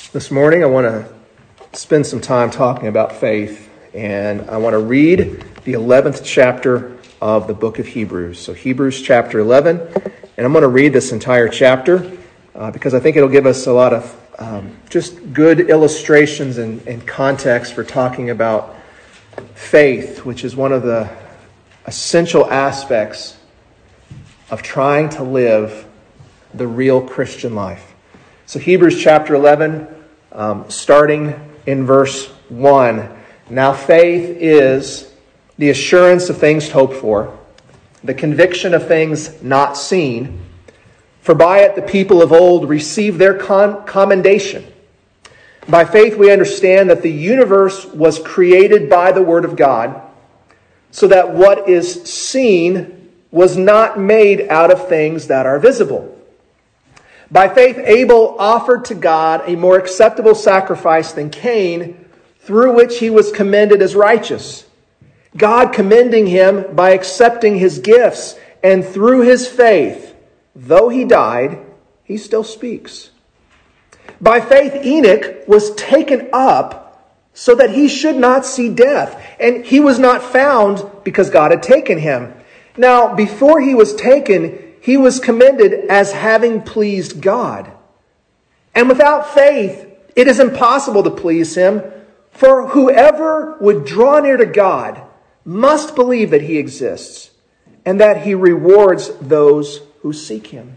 This morning I want to spend some time talking about faith, and I want to read the 11th chapter of the book of Hebrews. So Hebrews chapter 11, and I'm going to read this entire chapter because I think it'll give us a lot of just good illustrations and context for talking about faith, which is one of the essential aspects of trying to live the real Christian life. So Hebrews chapter 11, starting in verse 1. Now faith is the assurance of things hoped for, the conviction of things not seen. For by it the people of old received their commendation. By faith we understand that the universe was created by the word of God, so that what is seen was not made out of things that are visible. By faith, Abel offered to God a more acceptable sacrifice than Cain, through which he was commended as righteous. God commending him by accepting his gifts, and through his faith, though he died, he still speaks. By faith, Enoch was taken up so that he should not see death, and he was not found because God had taken him. Now, before he was taken, he was commended as having pleased God. And without faith, it is impossible to please him, for whoever would draw near to God must believe that he exists, and that he rewards those who seek him.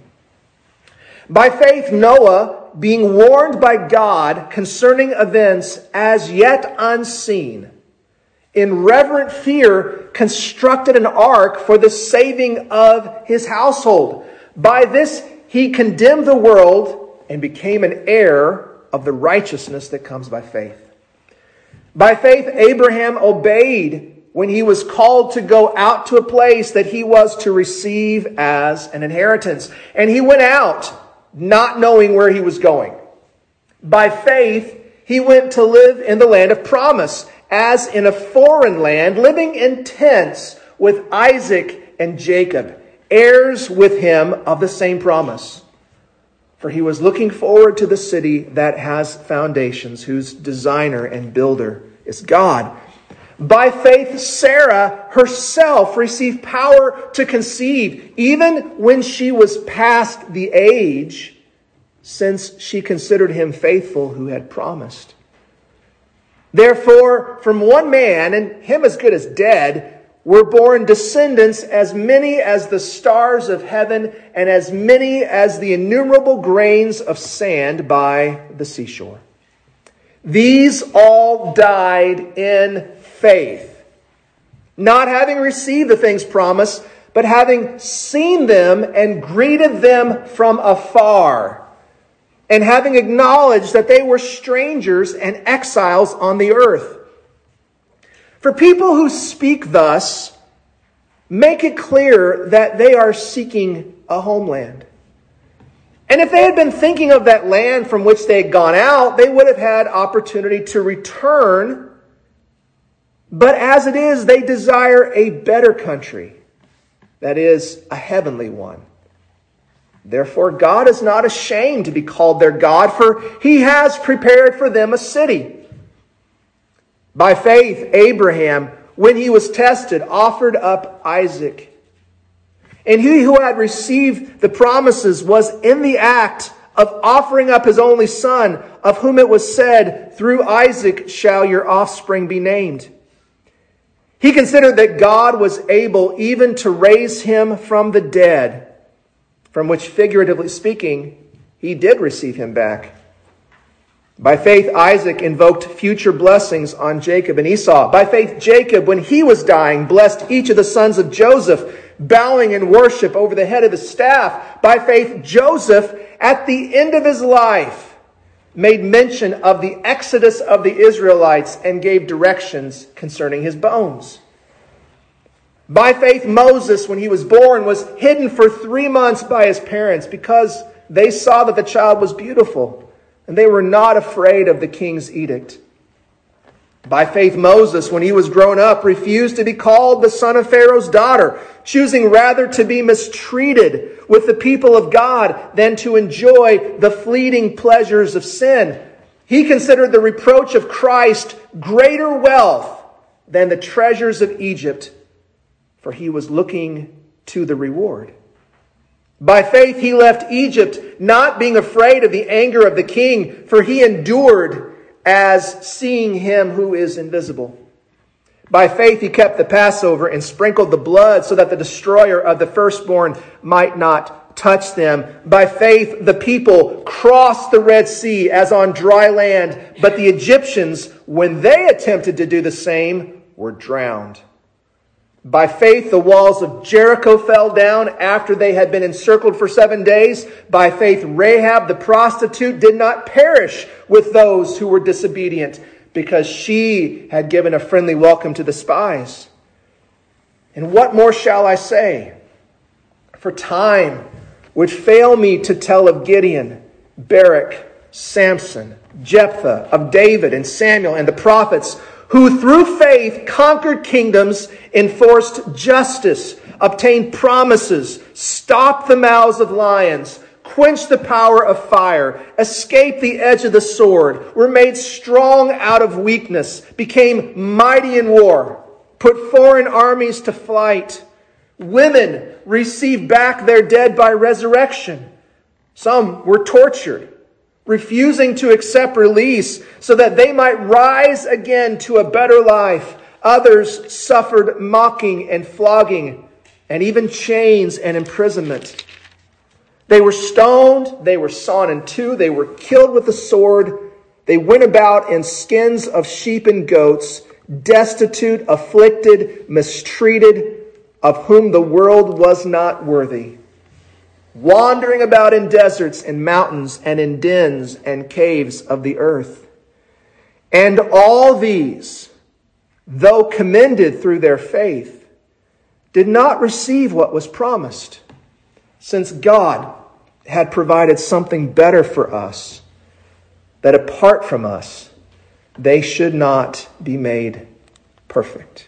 By faith, Noah, being warned by God concerning events as yet unseen, in reverent fear, constructed an ark for the saving of his household. By this he condemned the world and became an heir of the righteousness that comes by faith. By faith Abraham obeyed when he was called to go out to a place that he was to receive as an inheritance. And he went out, not knowing where he was going. By faith he went to live in the land of promise, as in a foreign land, living in tents with Isaac and Jacob, heirs with him of the same promise. For he was looking forward to the city that has foundations, whose designer and builder is God. By faith, Sarah herself received power to conceive, even when she was past the age, since she considered him faithful who had promised. Therefore, from one man, and him as good as dead, were born descendants as many as the stars of heaven, and as many as the innumerable grains of sand by the seashore. These all died in faith, not having received the things promised, but having seen them and greeted them from afar, and having acknowledged that they were strangers and exiles on the earth. For people who speak thus make it clear that they are seeking a homeland. And if they had been thinking of that land from which they had gone out, they would have had opportunity to return. But as it is, they desire a better country, that is, a heavenly one. Therefore, God is not ashamed to be called their God, for he has prepared for them a city. By faith, Abraham, when he was tested, offered up Isaac. And he who had received the promises was in the act of offering up his only son, of whom it was said, "Through Isaac shall your offspring be named." He considered that God was able even to raise him from the dead, from which, figuratively speaking, he did receive him back. By faith, Isaac invoked future blessings on Jacob and Esau. By faith, Jacob, when he was dying, blessed each of the sons of Joseph, bowing in worship over the head of his staff. By faith, Joseph, at the end of his life, made mention of the exodus of the Israelites and gave directions concerning his bones. By faith, Moses, when he was born, was hidden for 3 months by his parents because they saw that the child was beautiful, and they were not afraid of the king's edict. By faith, Moses, when he was grown up, refused to be called the son of Pharaoh's daughter, choosing rather to be mistreated with the people of God than to enjoy the fleeting pleasures of sin. He considered the reproach of Christ greater wealth than the treasures of Egypt, for he was looking to the reward. By faith he left Egypt, not being afraid of the anger of the king, for he endured as seeing him who is invisible. By faith he kept the Passover and sprinkled the blood so that the destroyer of the firstborn might not touch them. By faith the people crossed the Red Sea as on dry land, but the Egyptians, when they attempted to do the same, were drowned. By faith the walls of Jericho fell down after they had been encircled for 7 days. By faith Rahab the prostitute did not perish with those who were disobedient, because she had given a friendly welcome to the spies. And what more shall I say? For time would fail me to tell of Gideon, Barak, Samson, Jephthah, of David and Samuel and the prophets, who through faith conquered kingdoms, enforced justice, obtained promises, stopped the mouths of lions, quenched the power of fire, escaped the edge of the sword, were made strong out of weakness, became mighty in war, put foreign armies to flight. Women received back their dead by resurrection. Some were tortured, refusing to accept release so that they might rise again to a better life. Others suffered mocking and flogging, and even chains and imprisonment. They were stoned, they were sawn in two, they were killed with the sword. They went about in skins of sheep and goats, destitute, afflicted, mistreated, of whom the world was not worthy, wandering about in deserts and mountains and in dens and caves of the earth. And all these, though commended through their faith, did not receive what was promised, since God had provided something better for us, that apart from us, they should not be made perfect.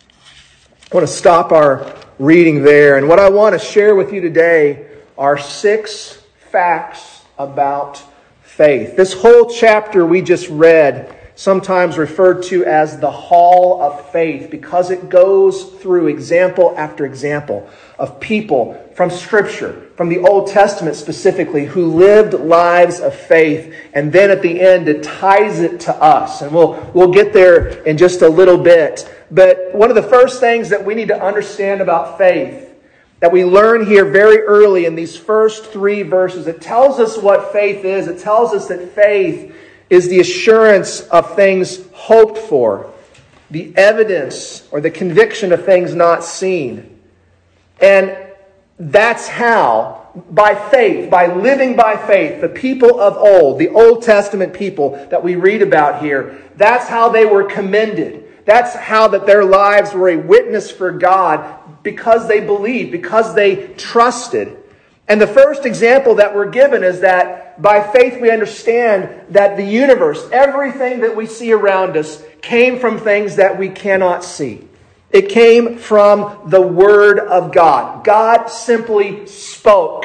I want to stop our reading there, and what I want to share with you today are 6 facts about faith. This whole chapter we just read, sometimes referred to as the Hall of Faith, because it goes through example after example of people from Scripture, from the Old Testament specifically, who lived lives of faith. And then at the end, it ties it to us. And we'll get there in just a little bit. But one of the first things that we need to understand about faith, that we learn here very early in these first 3 verses, it tells us what faith is. It tells us that faith is the assurance of things hoped for, the evidence or the conviction of things not seen. And that's how, by faith, by living by faith, the people of old, the Old Testament people that we read about here, that's how they were commended. That's how that their lives were a witness for God, because they believed, because they trusted. And the first example that we're given is that by faith we understand that the universe, everything that we see around us, came from things that we cannot see. It came from the Word of God. God simply spoke.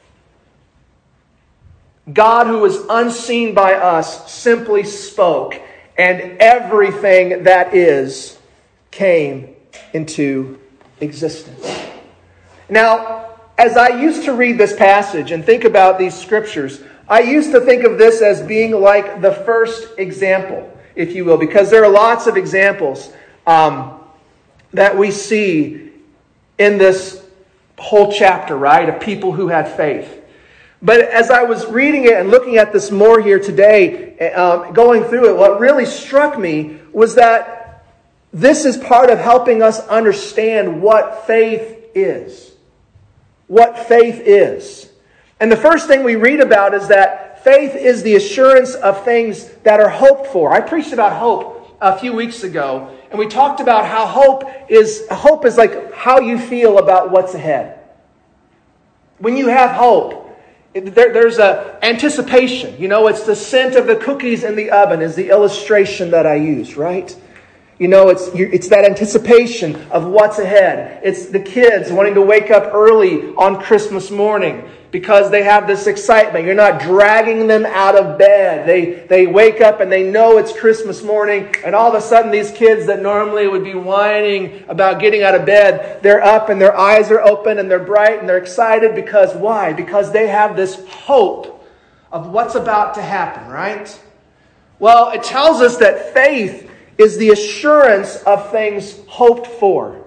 God, who was unseen by us, simply spoke. And everything that is came into existence. Now, as I used to read this passage and think about these scriptures, I used to think of this as being like the first example, if you will, because there are lots of examples that we see in this whole chapter, right, of people who had faith. But as I was reading it and looking at this more here today, going through it, what really struck me was that this is part of helping us understand what faith is. What faith is. And the first thing we read about is that faith is the assurance of things that are hoped for. I preached about hope a few weeks ago, and we talked about how hope is like how you feel about what's ahead. When you have hope, there's a anticipation. You know, it's the scent of the cookies in the oven is the illustration that I use, right? You know, it's that anticipation of what's ahead. It's the kids wanting to wake up early on Christmas morning because they have this excitement. You're not dragging them out of bed. They wake up and they know it's Christmas morning, and all of a sudden these kids that normally would be whining about getting out of bed, they're up and their eyes are open and they're bright and they're excited because why? Because they have this hope of what's about to happen, right? Well, it tells us that faith is the assurance of things hoped for.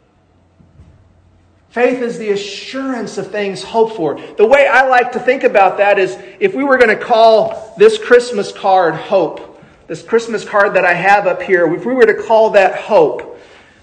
Faith is the assurance of things hoped for. The way I like to think about that is if we were going to call this Christmas card hope, this Christmas card that I have up here, if we were to call that hope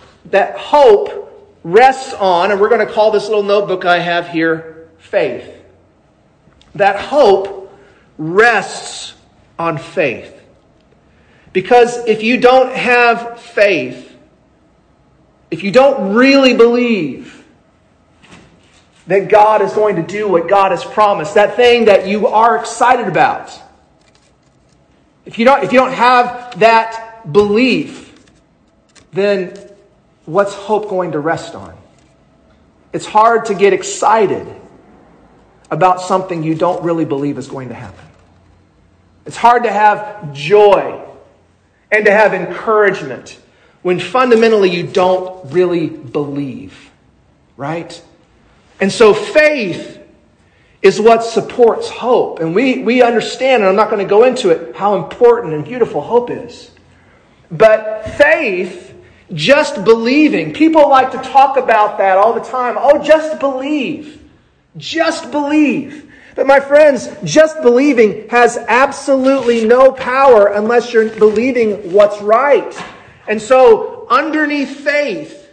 rests on, and we're going to call this little notebook I have here, faith. That hope rests on faith. Because if you don't have faith, if you don't really believe that God is going to do what God has promised, that thing that you are excited about, if you don't have that belief, then what's hope going to rest on? It's hard to get excited about something you don't really believe is going to happen. It's hard to have joy and to have encouragement when fundamentally you don't really believe, right? And so faith is what supports hope. And we understand, and I'm not going to go into it, how important and beautiful hope is. But faith, just believing, people like to talk about that all the time. Oh, just believe. Just believe. But my friends, just believing has absolutely no power unless you're believing what's right. And so, underneath faith,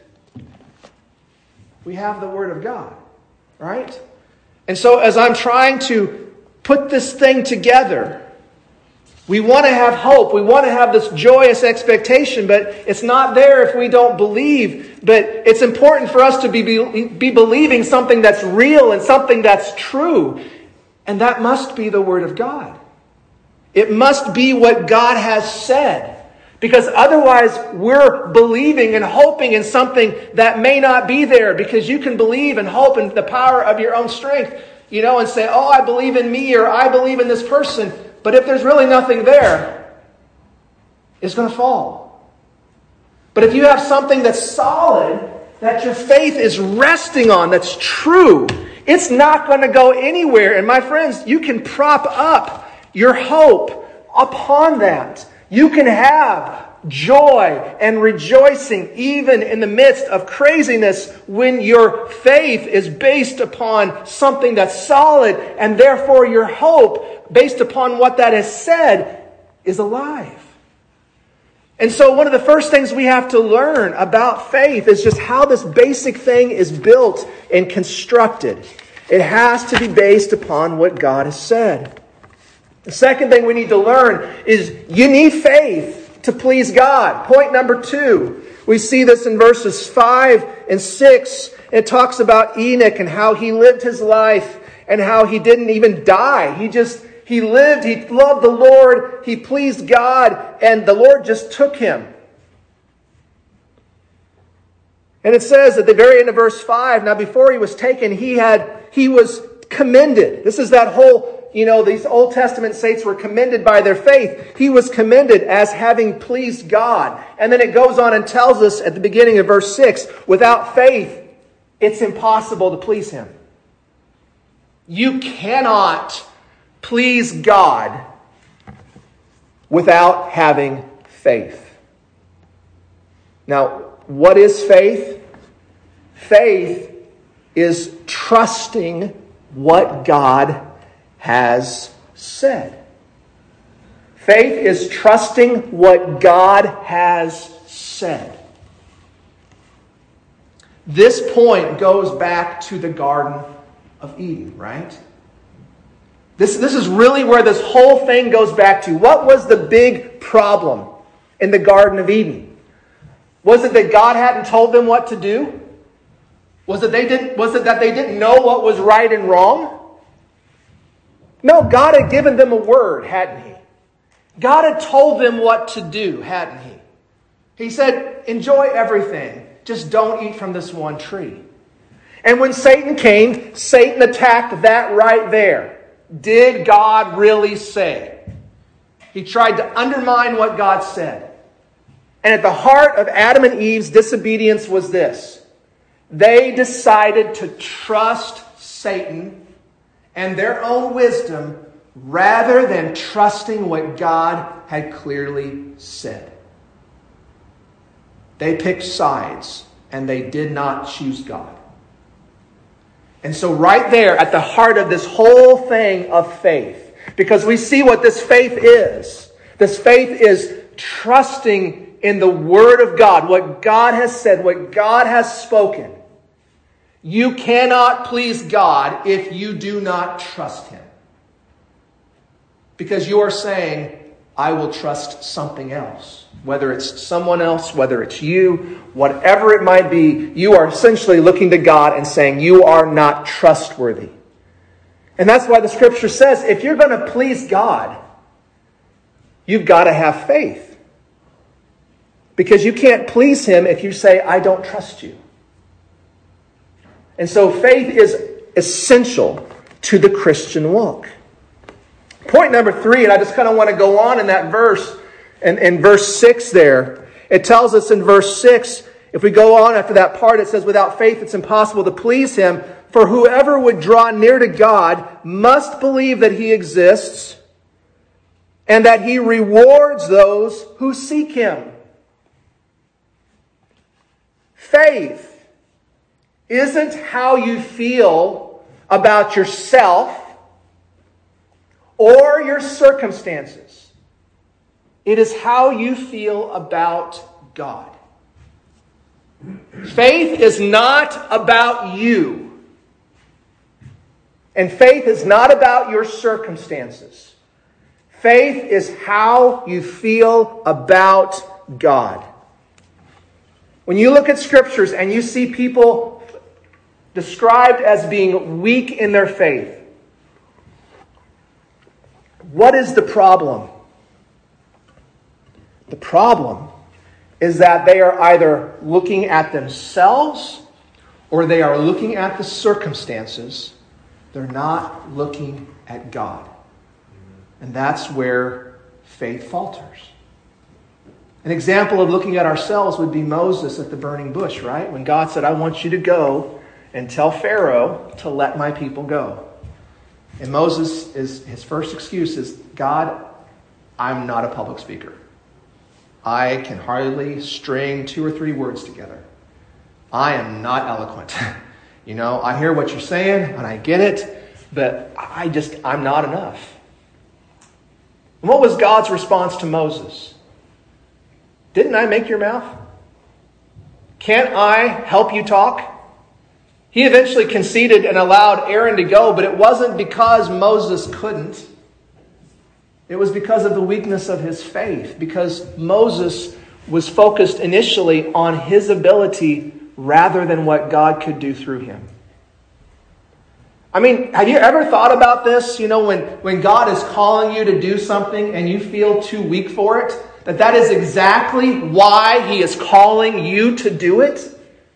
we have the Word of God, right? And so, as I'm trying to put this thing together, we want to have hope. We want to have this joyous expectation, but it's not there if we don't believe. But it's important for us to be believing something that's real and something that's true. And that must be the Word of God. It must be what God has said. Because otherwise we're believing and hoping in something that may not be there. Because you can believe and hope in the power of your own strength, and say, oh, I believe in me, or I believe in this person. But if there's really nothing there, it's going to fall. But if you have something that's solid, that your faith is resting on, that's true, it's not going to go anywhere. And my friends, you can prop up your hope upon that. You can have joy and rejoicing even in the midst of craziness when your faith is based upon something that's solid, and therefore your hope, based upon what that has said, is alive. And so one of the first things we have to learn about faith is just how this basic thing is built and constructed. It has to be based upon what God has said. The second thing we need to learn is you need faith to please God. Point number 2. We see this in verses 5 and 6. It talks about Enoch and how he lived his life and how he didn't even die. He lived, he loved the Lord, he pleased God, and the Lord just took him. And it says at the very end of verse 5, now before he was taken, he was commended. This is that whole, these Old Testament saints were commended by their faith. He was commended as having pleased God. And then it goes on and tells us at the beginning of verse 6, without faith, it's impossible to please him. You cannot please God without having faith. Now, what is faith? Faith is trusting what God has said. Faith is trusting what God has said. This point goes back to the Garden of Eden, right? This is really where this whole thing goes back to. What was the big problem in the Garden of Eden? Was it that God hadn't told them what to do? Was it that they didn't know what was right and wrong? No, God had given them a word, hadn't he? God had told them what to do, hadn't he? He said, enjoy everything. Just don't eat from this one tree. And when Satan came, Satan attacked that right there. Did God really say? He tried to undermine what God said. And at the heart of Adam and Eve's disobedience was this. They decided to trust Satan and their own wisdom rather than trusting what God had clearly said. They picked sides and they did not choose God. And so right there at the heart of this whole thing of faith, because we see what this faith is. This faith is trusting in the Word of God, what God has said, what God has spoken. You cannot please God if you do not trust Him. Because you are saying, I will trust something else. Whether it's someone else, whether it's you, whatever it might be, you are essentially looking to God and saying, you are not trustworthy. And that's why the Scripture says, if you're going to please God, you've got to have faith. Because you can't please Him if you say, I don't trust you. And so faith is essential to the Christian walk. Point number 3, and I just kind of want to go on in that verse, and in verse 6 there. It tells us in verse 6, if we go on after that part, it says, without faith it's impossible to please Him. For whoever would draw near to God must believe that He exists and that He rewards those who seek Him. Faith isn't how you feel about yourself or your circumstances. It is how you feel about God. Faith is not about you. And faith is not about your circumstances. Faith is how you feel about God. When you look at Scriptures and you see people described as being weak in their faith, what is the problem? The problem is that they are either looking at themselves or they are looking at the circumstances. They're not looking at God. And that's where faith falters. An example of looking at ourselves would be Moses at the burning bush, right? When God said, I want you to go and tell Pharaoh to let my people go. And Moses, his first excuse is, God, I'm not a public speaker. I can hardly string 2 or 3 words together. I am not eloquent. I hear what you're saying and I get it, but I'm not enough. And what was God's response to Moses? Didn't I make your mouth? Can't I help you talk? He eventually conceded and allowed Aaron to go, but it wasn't because Moses couldn't. It was because of the weakness of his faith, because Moses was focused initially on his ability rather than what God could do through him. I mean, have you ever thought about this? When God is calling you to do something and you feel too weak for it, that is exactly why He is calling you to do it?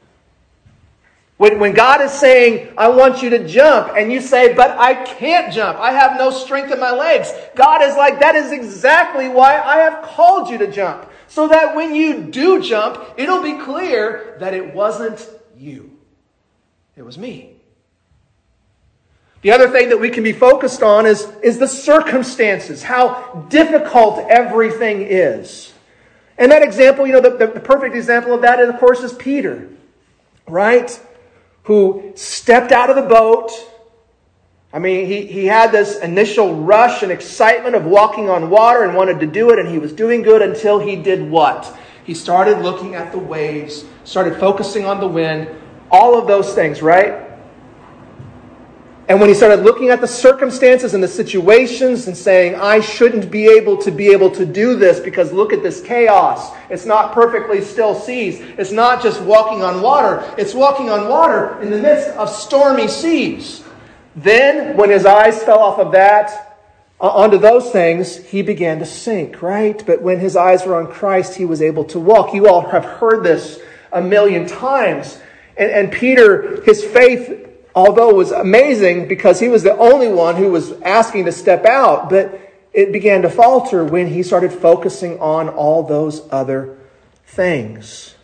When God is saying, I want you to jump, and you say, but I can't jump. I have no strength in my legs. God is like, that is exactly why I have called you to jump. So that when you do jump, it'll be clear that it wasn't you. It was me. The other thing that we can be focused on is the circumstances, how difficult everything is. And that example, the perfect example of that, of course, is Peter, right? Who stepped out of the boat. I mean, he had this initial rush and excitement of walking on water and wanted to do it, and he was doing good until he did what? He started looking at the waves, started focusing on the wind, all of those things, right? And when he started looking at the circumstances and the situations and saying, I shouldn't be able to do this because look at this chaos. It's not perfectly still seas. It's not just walking on water. It's walking on water in the midst of stormy seas. Then, when his eyes fell off of that, onto those things, he began to sink, right? But when his eyes were on Christ, he was able to walk. You all have heard this a million times. And Peter, his faith, although was amazing because he was the only one who was asking to step out, but it began to falter when he started focusing on all those other things.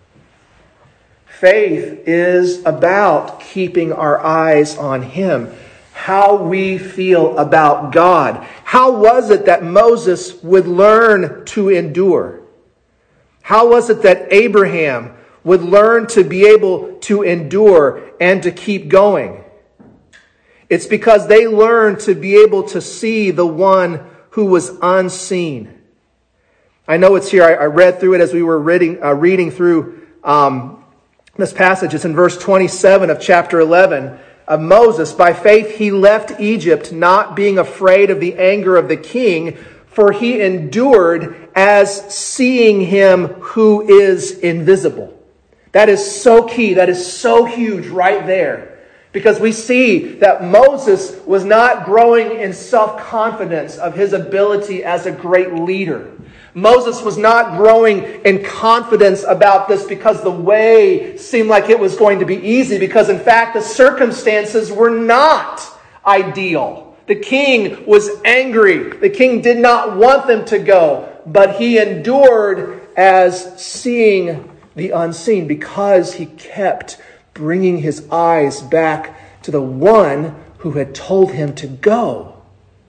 Faith is about keeping our eyes on Him. How we feel about God. How was it that Moses would learn to endure? How was it that Abraham would learn to be able to endure and to keep going? It's because they learned to be able to see the one who was unseen. I know it's here. I read through it as we were reading through this passage. It's in verse 27 of chapter 11 of Moses. By faith he left Egypt, not being afraid of the anger of the king, for he endured as seeing him who is invisible. That is so key. That is so huge right there. Because we see that Moses was not growing in self-confidence of his ability as a great leader. Moses was not growing in confidence about this because the way seemed like it was going to be easy. Because in fact, the circumstances were not ideal. The king was angry. The king did not want them to go. But he endured as seeing the unseen because he kept bringing his eyes back to the one who had told him to go.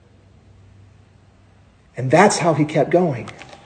And that's how he kept going.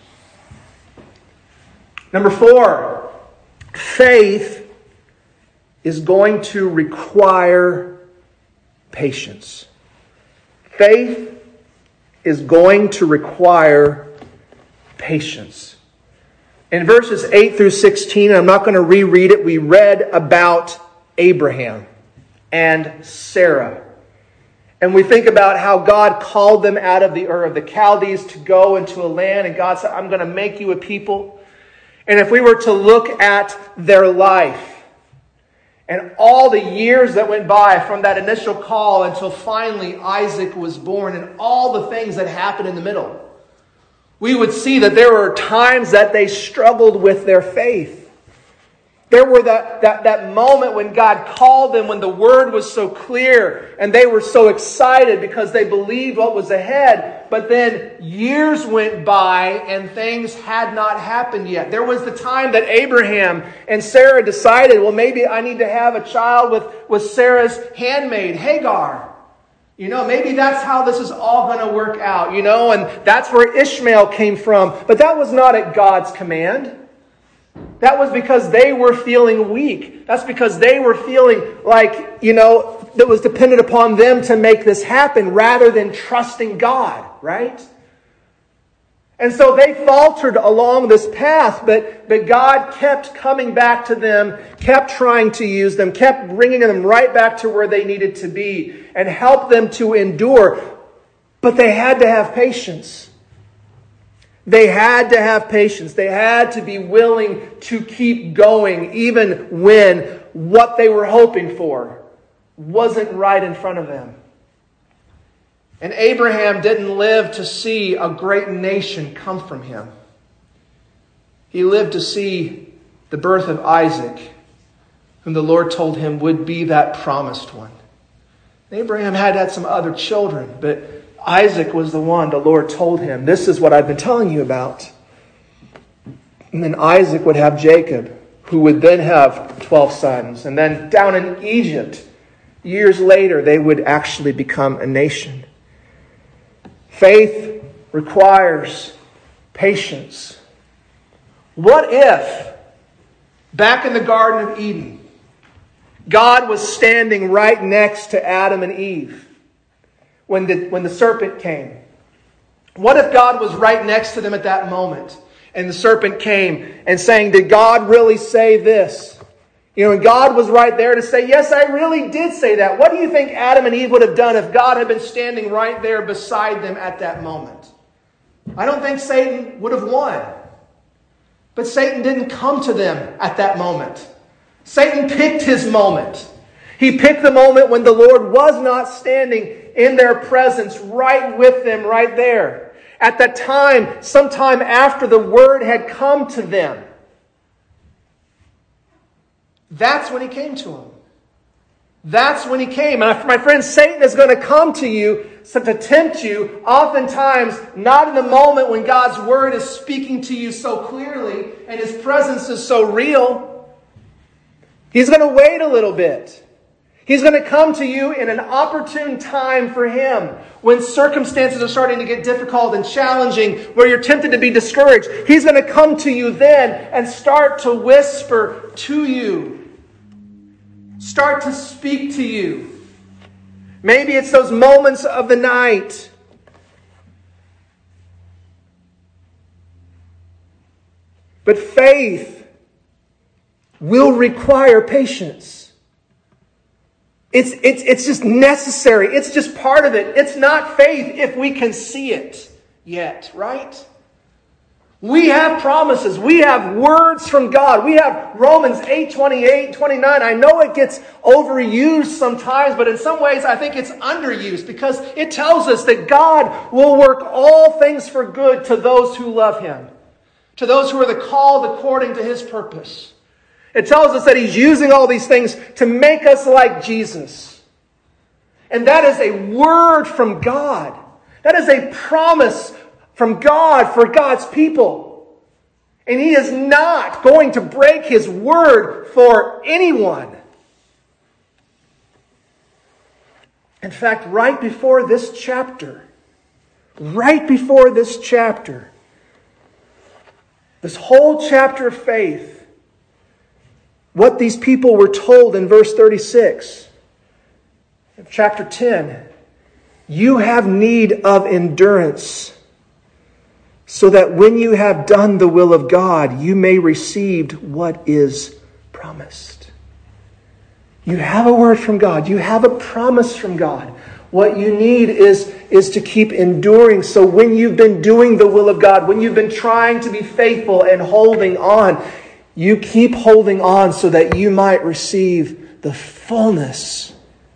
Number 4, faith is going to require patience. Faith is going to require patience. In verses 8 through 16, I'm not going to reread it, we read about Abraham and Sarah. And we think about how God called them out of the Ur of the Chaldees to go into a land. And God said, I'm going to make you a people. And if we were to look at their life and all the years that went by from that initial call until finally Isaac was born and all the things that happened in the middle, we would see that there were times that they struggled with their faith. There were that moment when God called them, when the word was so clear and they were so excited because they believed what was ahead. But then years went by and things had not happened yet. There was the time that Abraham and Sarah decided, well, maybe I need to have a child with Sarah's handmaid, Hagar. Maybe that's how this is all going to work out, and that's where Ishmael came from. But that was not at God's command. That was because they were feeling weak. That's because they were feeling like, that was dependent upon them to make this happen rather than trusting God, right? And so they faltered along this path, but God kept coming back to them, kept trying to use them, kept bringing them right back to where they needed to be and helped them to endure. But they had to have patience. They had to have patience. They had to be willing to keep going even when what they were hoping for wasn't right in front of them. And Abraham didn't live to see a great nation come from him. He lived to see the birth of Isaac, whom the Lord told him would be that promised one. Abraham had some other children, but Isaac was the one the Lord told him, this is what I've been telling you about. And then Isaac would have Jacob, who would then have 12 sons. And then down in Egypt, years later, they would actually become a nation. Faith requires patience. What if, back in the Garden of Eden, God was standing right next to Adam and Eve when the serpent came? What if God was right next to them at that moment and the serpent came and saying, did God really say this? And God was right there to say, yes, I really did say that. What do you think Adam and Eve would have done if God had been standing right there beside them at that moment? I don't think Satan would have won. But Satan didn't come to them at that moment. Satan picked his moment. He picked the moment when the Lord was not standing in their presence, right with them, right there. At that time, sometime after the word had come to them. That's when he came to them. That's when he came. And my friends, Satan is going to come to you to tempt you, oftentimes not in the moment when God's word is speaking to you so clearly and his presence is so real. He's going to wait a little bit. He's going to come to you in an opportune time for him, when circumstances are starting to get difficult and challenging, where you're tempted to be discouraged. He's going to come to you then and start to whisper to you. Start to speak to you. Maybe it's those moments of the night. But faith will require patience. It's just necessary. It's just part of it. It's not faith if we can see it yet, right? We have promises. We have words from God. We have Romans 8:28, 29. I know it gets overused sometimes, but in some ways I think it's underused, because it tells us that God will work all things for good to those who love him, to those who are the called according to his purpose. It tells us that he's using all these things to make us like Jesus. And that is a word from God. That is a promise from God for God's people. And he is not going to break his word for anyone. In fact, right before this chapter, this whole chapter of faith, what these people were told in verse 36 of chapter 10, you have need of endurance, so that when you have done the will of God, you may receive what is promised. You have a word from God. You have a promise from God. What you need is to keep enduring. So when you've been doing the will of God, when you've been trying to be faithful and holding on, you keep holding on so that you might receive the fullness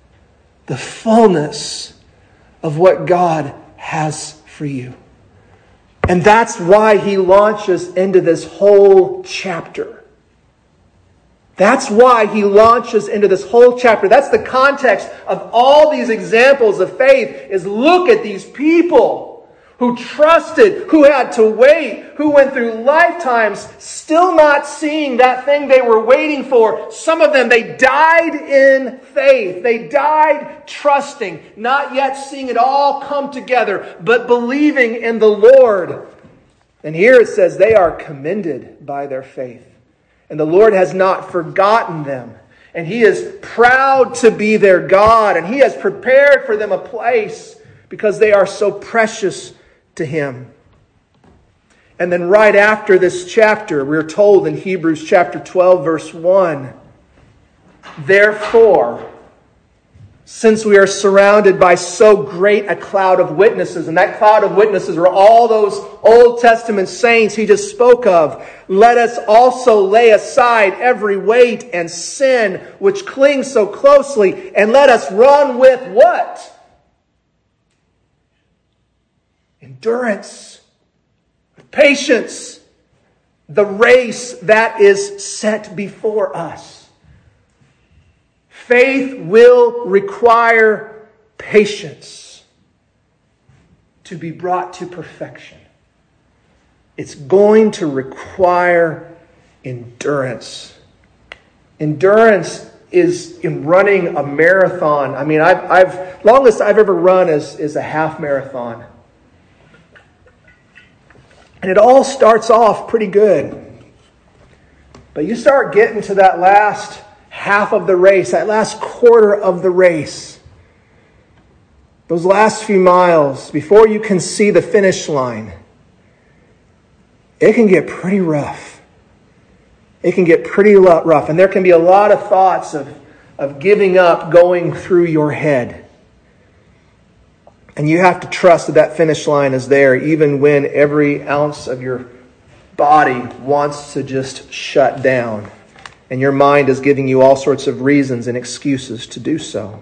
of what God has for you. And that's why he launches into this whole chapter. That's why he launches into this whole chapter. That's the context of all these examples of faith, is look at these people who trusted, who had to wait, who went through lifetimes still not seeing that thing they were waiting for. Some of them, they died in faith. They died trusting, not yet seeing it all come together, but believing in the Lord. And here it says they are commended by their faith. And the Lord has not forgotten them. And he is proud to be their God. And he has prepared for them a place because they are so precious to him. And then right after this chapter, we're told in Hebrews chapter 12, verse 1, therefore, since we are surrounded by so great a cloud of witnesses, and that cloud of witnesses are all those Old Testament saints he just spoke of, let us also lay aside every weight and sin which clings so closely, and let us run with what? Endurance, patience, the race that is set before us. Faith will require patience to be brought to perfection. It's going to require endurance. Endurance is in running a marathon. I mean, longest I've ever run is a half marathon. And it all starts off pretty good. But you start getting to that last half of the race, that last quarter of the race, those last few miles, before you can see the finish line, it can get pretty rough. It can get pretty rough. And there can be a lot of thoughts of giving up going through your head. And you have to trust that finish line is there, even when every ounce of your body wants to just shut down and your mind is giving you all sorts of reasons and excuses to do so.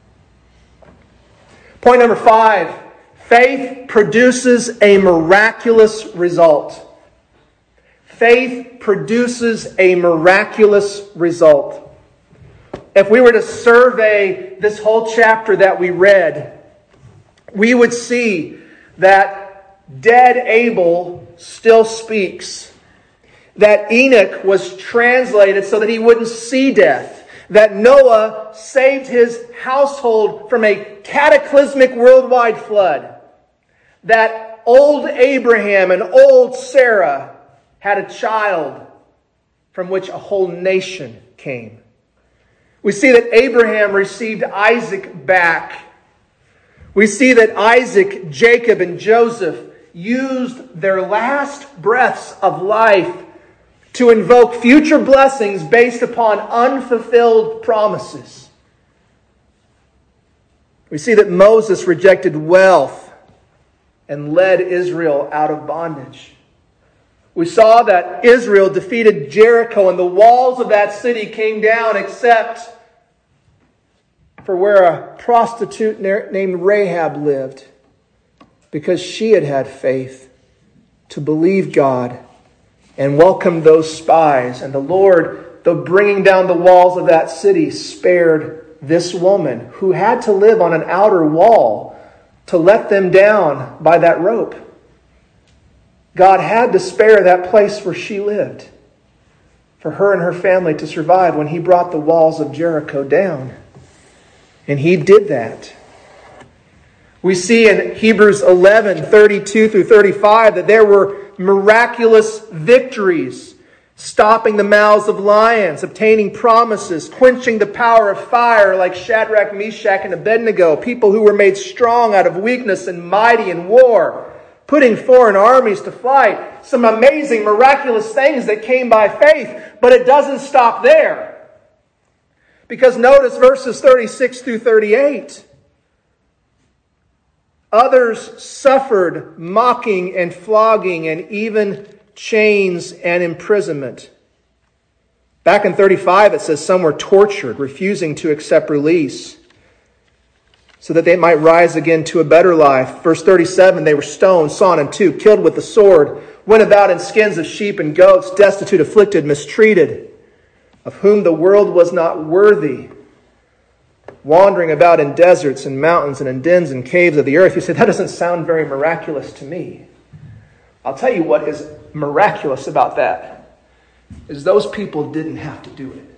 Point number 5, faith produces a miraculous result. Faith produces a miraculous result. If we were to survey this whole chapter that we read, we would see that dead Abel still speaks. That Enoch was translated so that he wouldn't see death. That Noah saved his household from a cataclysmic worldwide flood. That old Abraham and old Sarah had a child from which a whole nation came. We see that Abraham received Isaac back. We see that Isaac, Jacob, and Joseph used their last breaths of life to invoke future blessings based upon unfulfilled promises. We see that Moses rejected wealth and led Israel out of bondage. We saw that Israel defeated Jericho and the walls of that city came down except for where a prostitute named Rahab lived, because she had had faith to believe God and welcomed those spies. And the Lord, though bringing down the walls of that city, spared this woman who had to live on an outer wall to let them down by that rope. God had to spare that place where she lived for her and her family to survive when He brought the walls of Jericho down. And He did that. We see in Hebrews 11:32-35 that there were miraculous victories, stopping the mouths of lions, obtaining promises, quenching the power of fire like Shadrach, Meshach, and Abednego, people who were made strong out of weakness and mighty in war, putting foreign armies to flight. Some amazing, miraculous things that came by faith, but it doesn't stop there. Because notice verses 36-38. Others suffered mocking and flogging and even chains and imprisonment. Back in 35 it says some were tortured, refusing to accept release so that they might rise again to a better life. Verse 37, they were stoned, sawn in two, killed with the sword, went about in skins of sheep and goats, destitute, afflicted, mistreated, of whom the world was not worthy, wandering about in deserts and mountains and in dens and caves of the earth. You say, that doesn't sound very miraculous to me. I'll tell you what is miraculous about that, is those people didn't have to do it.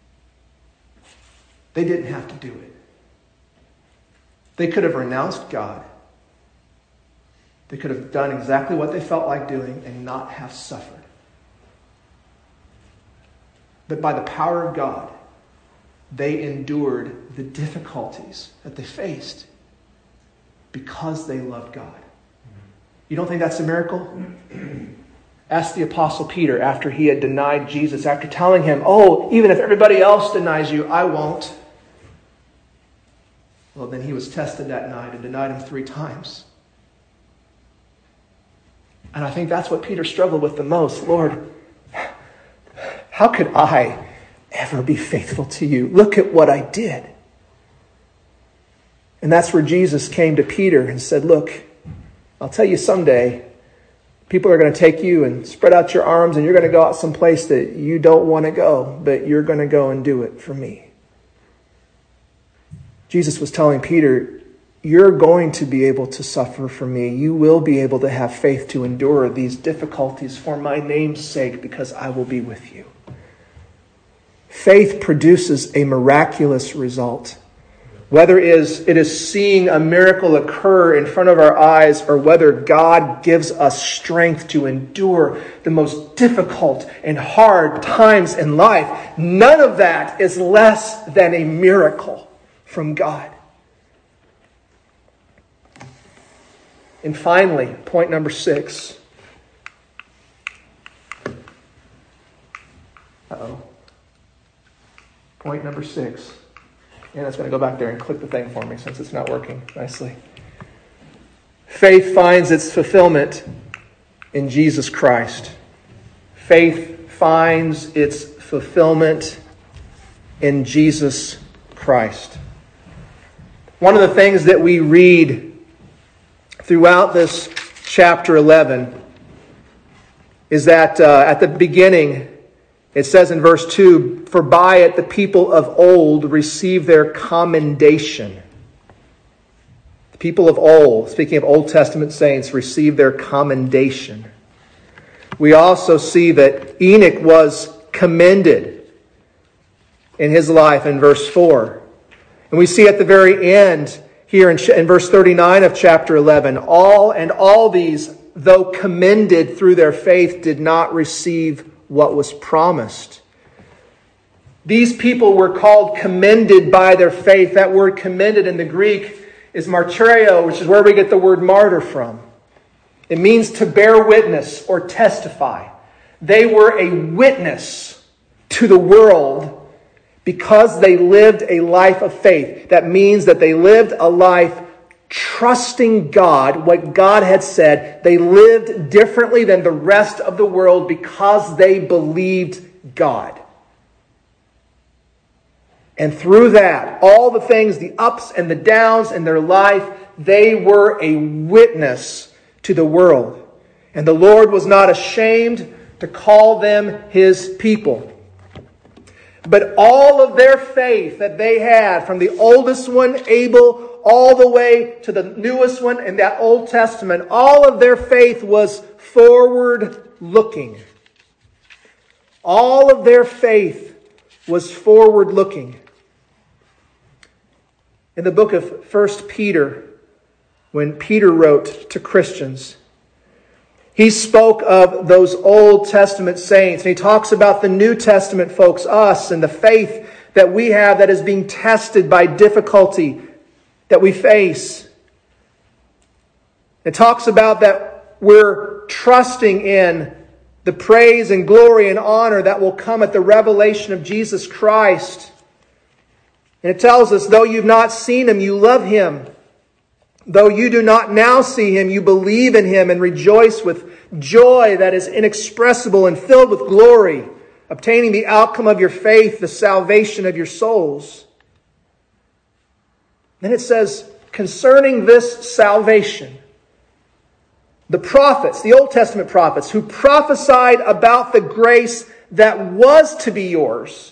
They didn't have to do it. They could have renounced God. They could have done exactly what they felt like doing and not have suffered. But by the power of God, they endured the difficulties that they faced because they loved God. You don't think that's a miracle? Ask the Apostle Peter after he had denied Jesus, after telling him, oh, even if everybody else denies you, I won't. Well, then he was tested that night and denied Him 3 times. And I think that's what Peter struggled with the most. Lord, how could I ever be faithful to You? Look at what I did. And that's where Jesus came to Peter and said, look, I'll tell you someday, people are going to take you and spread out your arms and you're going to go out someplace that you don't want to go, but you're going to go and do it for Me. Jesus was telling Peter, you're going to be able to suffer for Me. You will be able to have faith to endure these difficulties for My name's sake because I will be with you. Faith produces a miraculous result. Whether it is seeing a miracle occur in front of our eyes or whether God gives us strength to endure the most difficult and hard times in life, none of that is less than a miracle from God. And finally, point number 6. Point number 6. Anna's going to go back there and click the thing for me since it's not working nicely. Faith finds its fulfillment in Jesus Christ. Faith finds its fulfillment in Jesus Christ. One of the things that we read throughout this chapter 11 is that at the beginning, it says in verse 2, "For by it the people of old received their commendation." The people of old, speaking of Old Testament saints, received their commendation. We also see that Enoch was commended in his life in verse 4. And we see at the very end here in verse 39 of chapter 11, all these, though commended through their faith, did not receive what was promised. These people were called commended by their faith. That word commended in the Greek is martyrio, which is where we get the word martyr from. It means to bear witness or testify. They were a witness to the world because they lived a life of faith. That means that they lived a life trusting God, what God had said. They lived differently than the rest of the world because they believed God. And through that, all the things, the ups and the downs in their life, they were a witness to the world. And the Lord was not ashamed to call them His people. But all of their faith that they had, from the oldest one, Abel, all the way to the newest one in that Old Testament, all of their faith was forward-looking. All of their faith was forward-looking. In the book of 1 Peter, when Peter wrote to Christians, he spoke of those Old Testament saints. And he talks about the New Testament folks, us, and the faith that we have that is being tested by difficulty that we face. It talks about that we're trusting in the praise and glory and honor that will come at the revelation of Jesus Christ. And it tells us, though you've not seen Him, you love Him. Though you do not now see Him, you believe in Him and rejoice with joy that is inexpressible and filled with glory, obtaining the outcome of your faith, the salvation of your souls. Then it says, concerning this salvation, the prophets, the Old Testament prophets, who prophesied about the grace that was to be yours,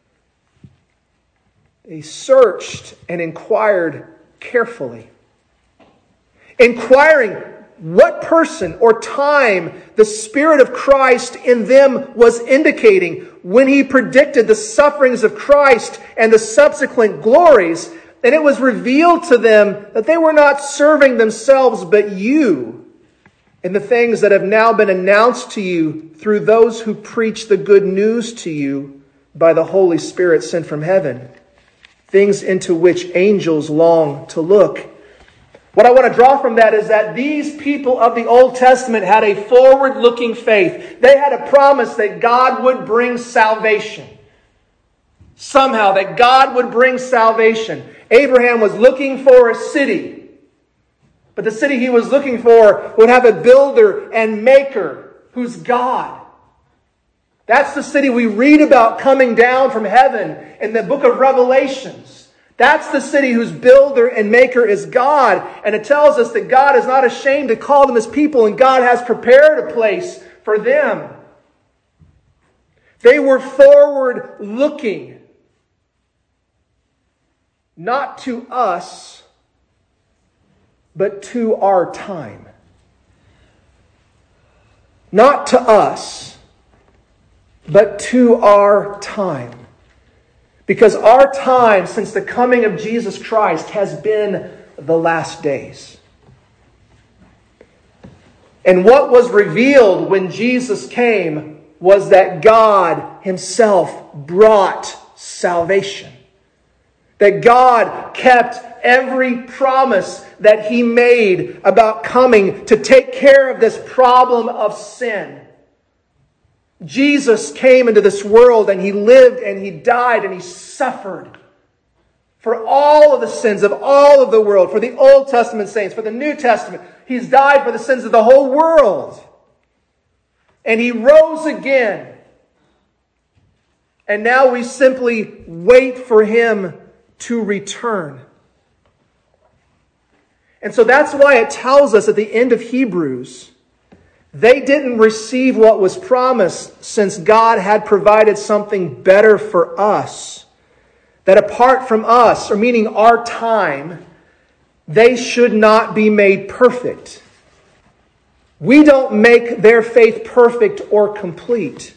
they searched and inquired carefully, inquiring what person or time the Spirit of Christ in them was indicating when He predicted the sufferings of Christ and the subsequent glories. And it was revealed to them that they were not serving themselves but you in the things that have now been announced to you through those who preach the good news to you by the Holy Spirit sent from heaven, things into which angels long to look. What I want to draw from that is that these people of the Old Testament had a forward-looking faith. They had a promise that God would bring salvation. Somehow, that God would bring salvation. Abraham was looking for a city. But the city he was looking for would have a builder and maker who's God. That's the city we read about coming down from heaven in the book of Revelations. That's the city whose builder and maker is God. And it tells us that God is not ashamed to call them His people, and God has prepared a place for them. They were forward-looking, not to us, but to our time. Not to us, but to our time. Because our time since the coming of Jesus Christ has been the last days. And what was revealed when Jesus came was that God Himself brought salvation. That God kept every promise that He made about coming to take care of this problem of sin. Jesus came into this world and He lived and He died and He suffered for all of the sins of all of the world, for the Old Testament saints, for the New Testament. He's died for the sins of the whole world. And He rose again and now we simply wait for Him to return. And so that's why it tells us at the end of Hebrews, they didn't receive what was promised since God had provided something better for us. That apart from us, or meaning our time, they should not be made perfect. We don't make their faith perfect or complete.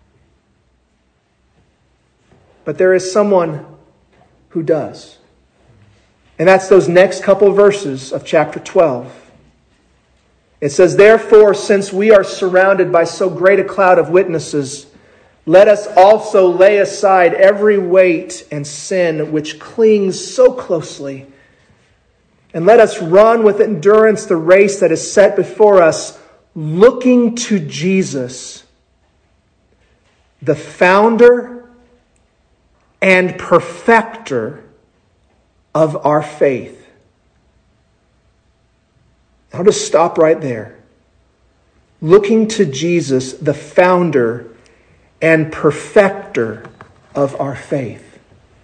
But there is someone who does. And that's those next couple verses of chapter 12. It says, "Therefore, since we are surrounded by so great a cloud of witnesses, let us also lay aside every weight and sin which clings so closely. And let us run with endurance the race that is set before us, looking to Jesus, the founder and perfecter of our faith." I'll just stop right there. Looking to Jesus, the founder and perfecter of our faith.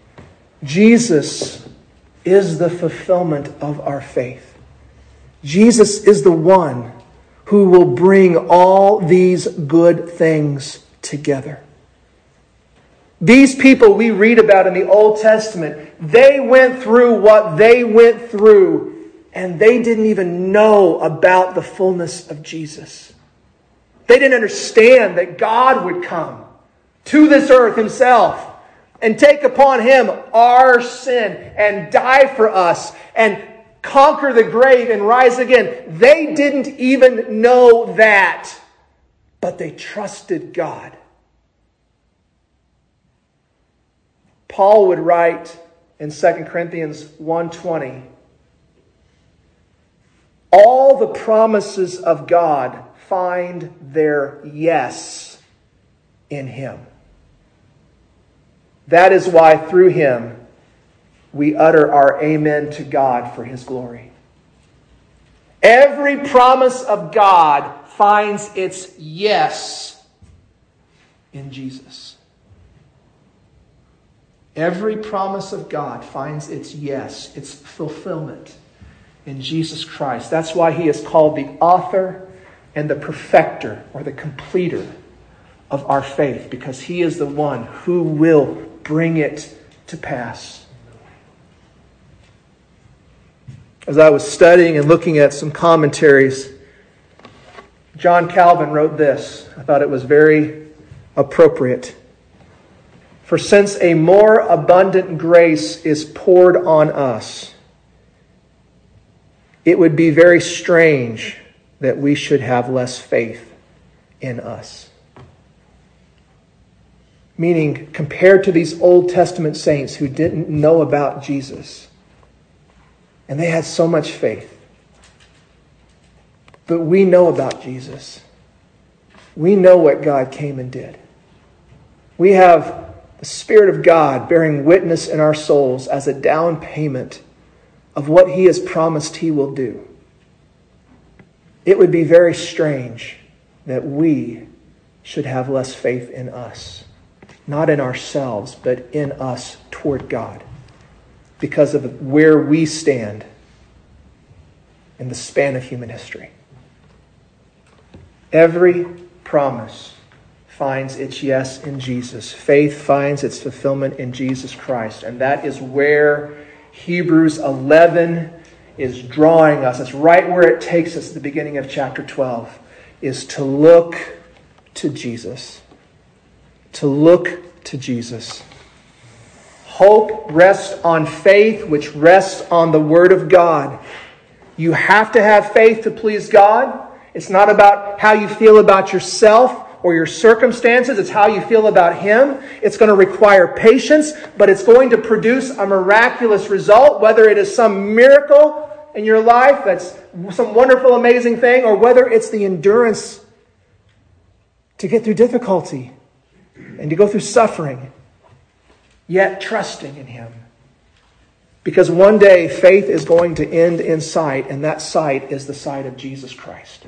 Jesus is the fulfillment of our faith. Jesus is the one who will bring all these good things together. These people we read about in the Old Testament, they went through what they went through, and they didn't even know about the fullness of Jesus. They didn't understand that God would come to this earth Himself and take upon Him our sin and die for us and conquer the grave and rise again. They didn't even know that, but they trusted God. Paul would write in 2 Corinthians 1:20, "All the promises of God find their yes in Him. That is why through Him we utter our amen to God for His glory." Every promise of God finds its yes in Jesus. Every promise of God finds its yes, its fulfillment in Jesus Christ. That's why He is called the author and the perfecter, or the completer of our faith, because He is the one who will bring it to pass. As I was studying and looking at some commentaries, John Calvin wrote this. I thought it was very appropriate. "For since a more abundant grace is poured on us, it would be very strange that we should have less faith in us." Meaning, compared to these Old Testament saints who didn't know about Jesus, and they had so much faith. But we know about Jesus. We know what God came and did. We have the Spirit of God bearing witness in our souls as a down payment of what He has promised He will do. It would be very strange that we should have less faith in us. Not in ourselves, but in us toward God. Because of where we stand in the span of human history. Every promise finds its yes in Jesus. Faith finds its fulfillment in Jesus Christ. And that is where Hebrews 11 is drawing us. It's right where it takes us at the beginning of chapter 12, is to look to Jesus. To look to Jesus. Hope rests on faith, which rests on the Word of God. You have to have faith to please God. It's not about how you feel about yourself or your circumstances. It's how you feel about Him. It's going to require patience, but it's going to produce a miraculous result, whether it is some miracle in your life, that's some wonderful, amazing thing, or whether it's the endurance to get through difficulty and to go through suffering, yet trusting in Him. Because one day faith is going to end in sight, and that sight is the sight of Jesus Christ.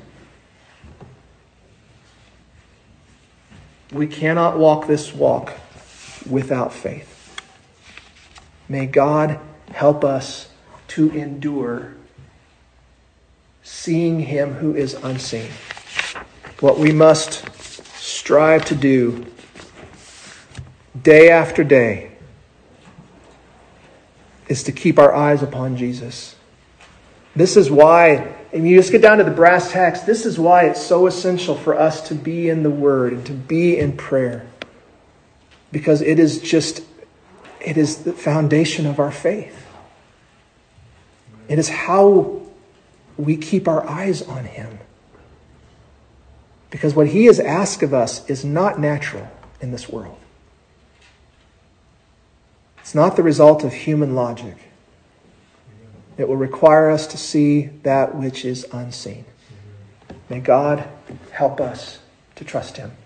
We cannot walk this walk without faith. May God help us to endure seeing him who is unseen. What we must strive to do day after day is to keep our eyes upon Jesus. This is why, and you just get down to the brass tacks, this is why it's so essential for us to be in the Word and to be in prayer. Because it is the foundation of our faith. It is how we keep our eyes on him. Because what he has asked of us is not natural in this world. It's not the result of human logic. It will require us to see that which is unseen. May God help us to trust him.